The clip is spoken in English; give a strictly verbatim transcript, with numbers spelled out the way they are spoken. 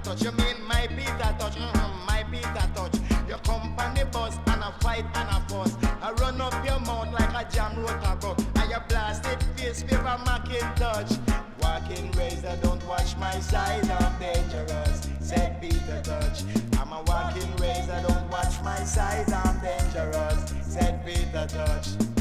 touch. You mean my Peter touch? Mm-hmm, my Peter touch. You come on the bus and a fight and a fuss. I run up your mouth like a jam rotor bus. And you blasted face with a Macintosh. Walking razor, don't watch my side, I'm dangerous, said Peter Touch. I'm a walking razor, don't watch my side, I'm dangerous, said Peter Touch.